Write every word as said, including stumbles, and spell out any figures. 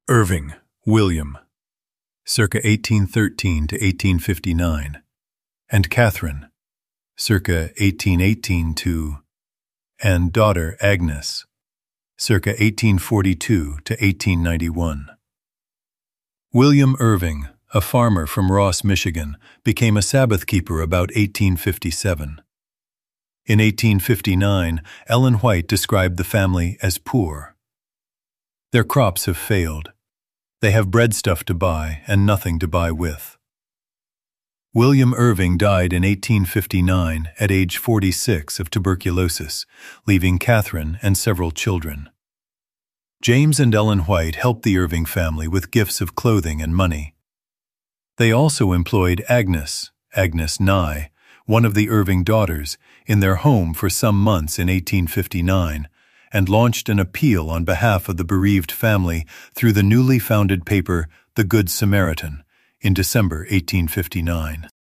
Irving, William, circa eighteen thirteen to eighteen fifty-nine, and Catherine, circa eighteen eighteen to, and daughter Agnes, circa eighteen forty-two to eighteen ninety-one. William Irving, a farmer from Ross, Michigan, became a Sabbath keeper about eighteen fifty-seven. In eighteen fifty-nine, Ellen White described the family as poor. Their crops have failed. They have breadstuff to buy and nothing to buy with. William Irving died in eighteen fifty-nine at age forty-six of tuberculosis, leaving Catherine and several children. James and Ellen White helped the Irving family with gifts of clothing and money. They also employed Agnes, Agnes Nye, one of the Irving daughters, in their home for some months in eighteen fifty-nine, and launched an appeal on behalf of the bereaved family through the newly founded paper The Good Samaritan in December eighteen fifty-nine.